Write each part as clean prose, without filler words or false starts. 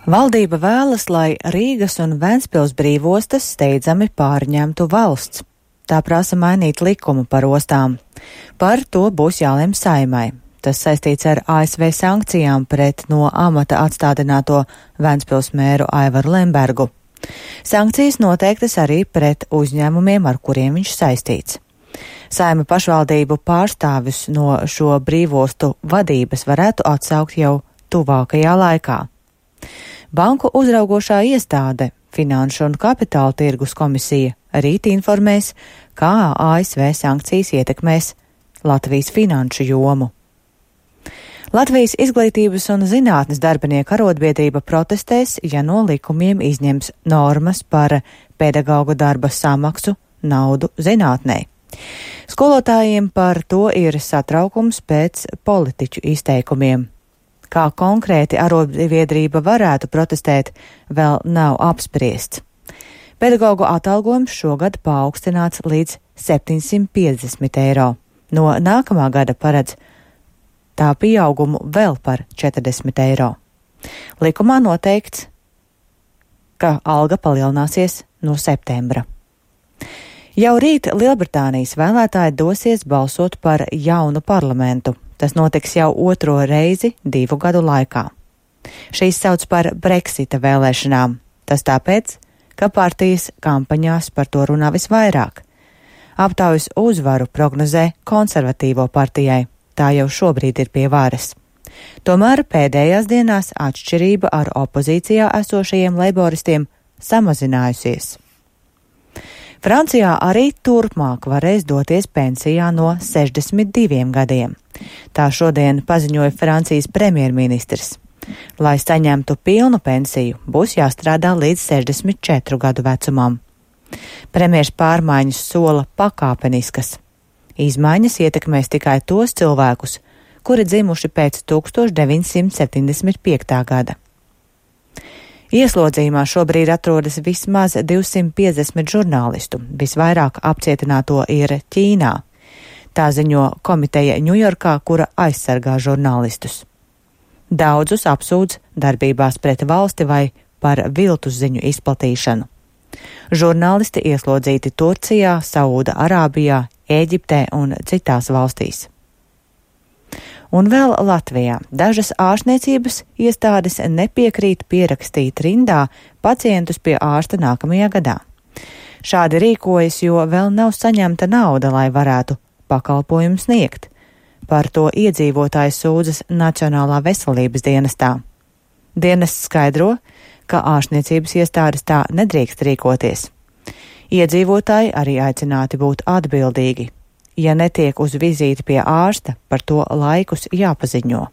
Valdība vēlas, lai Rīgas un Ventspils brīvostas steidzami pārņemtu valsts. Tā prasa mainīt likumu par ostām. Par to būs jālem Saeimai. Tas saistīts ar ASV sankcijām pret no amata atstādināto Ventspils mēru Aivaru Lembergu. Sankcijas noteiktas arī pret uzņēmumiem, ar kuriem viņš saistīts. Saeima pašvaldību pārstāvis no šo brīvostu vadības varētu atsaukt jau tuvākajā laikā. Banku uzraugošā iestāde, Finanšu un kapitāla tirgus komisija, rīt informēs, kā ASV sankcijas ietekmēs Latvijas finanšu jomu. Latvijas izglītības un zinātnes darbinieku arotbiedrība protestēs, ja no likumiem izņems normas par pedagogu darba samaksu naudu zinātnē. Skolotājiem par to ir satraukums pēc politiķu izteikumiem. Kā konkrēti arotbiedrība varētu protestēt, vēl nav apspriests. Pedagogu atalgojums šogad paaugstināts līdz 750 eiro. No nākamā gada paredz tā pieaugumu vēl par 40 eiro. Likumā noteikts, ka alga palielināsies no septembra. Jau rīt Lielbritānijas vēlētāji dosies balsot par jaunu parlamentu. Tas notiks jau otro reizi 2 gadu laikā. Šīs sauc par Brexita vēlēšanām. Tas tāpēc, ka partijas kampaņās par to runā visvairāk. Aptaujas uzvaru prognozē konservatīvo partijai. Tā jau šobrīd ir pie varas. Tomēr pēdējās dienās atšķirība ar opozīcijā esošajiem leiboristiem samazinājusies. Francijā arī turpmāk varēs doties pensijā no 62 gadiem. Tā šodien paziņoja Francijas premjerministrs. Lai saņemtu pilnu pensiju, būs jāstrādā līdz 64 gadu vecumam. Premjers pārmaiņas sola pakāpeniskas. Izmaiņas ietekmēs tikai tos cilvēkus, kuri dzimuši pēc 1975. gada. Ieslodzīmā šobrīd atrodas vismaz 250 žurnālistu, visvairāk apcietināto ir Ķīnā. Tā ziņo komiteja Ņujorkā, kura aizsargā žurnālistus. Daudzus apsūdz darbībās pret valsti vai par viltus ziņu izplatīšanu. Žurnālisti ieslodzīti Turcijā, Saūda Arābijā, Ēģiptē un citās valstīs. Un vēl Latvijā dažas ārstniecības iestādes nepiekrīt pierakstīt rindā pacientus pie ārsta nākamajā gadā. Šādi rīkojas, jo vēl nav saņemta nauda, lai varētu pakalpojumu sniegt. Par to iedzīvotāji sūdzas Nacionālā veselības dienestā. Dienests skaidro, ka ārstniecības iestādes tā nedrīkst rīkoties. Iedzīvotāji arī aicināti būt atbildīgi. Ja netiek uz vizīti pie ārsta, par to laikus jāpaziņo.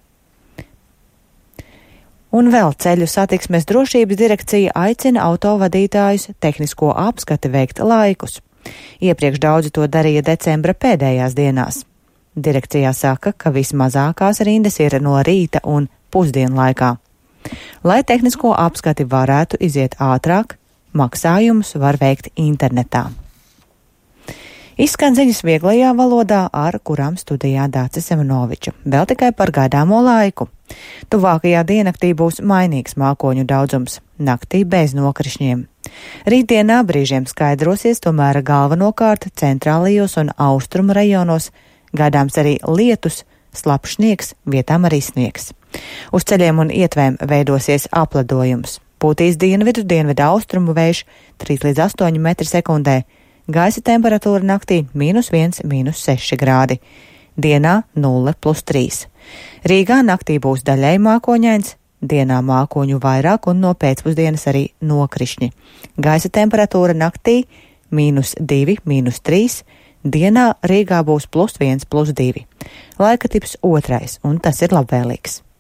Un vēl Ceļu satiksmes drošības direkcija aicina autovadītājus tehnisko apskati veikt laikus. Iepriekš daudzi to darīja decembra pēdējās dienās. Direkcijā saka, ka vismazākās rindas ir no rīta un pusdienlaikā. Lai tehnisko apskati varētu iziet ātrāk, maksājumus var veikt internetā. Izskan ziņas vieglajā valodā, ar kurām studijā Dācis Semenoviča. Vēl tikai par gaidāmo laiku. Tuvākajā diennaktī būs mainīgs mākoņu daudzums, naktī bez nokrišņiem. Rītdienā brīžiem skaidrosies, tomēr galvenokārt centrālajos un austrumu rajonos gaidāms arī lietus, slapjš sniegs, vietām arī sniegs. Uz ceļiem un ietvēm veidosies apledojums. Pūtīs dienvidu austrumu vējš 3 līdz 8 metri sekundē. Gaisa temperatūra naktī -1, -6 grādi. Dienā 0+3. Rīgā naktī būs daļai mākoņains, dienā mākoņu vairāk un no pēcpusdienas arī nokrišņi. Gaisa temperatūra naktī -2, -3. Dienā Rīgā būs +1, +2. Laika tips 2, un tas ir labvēlīgs.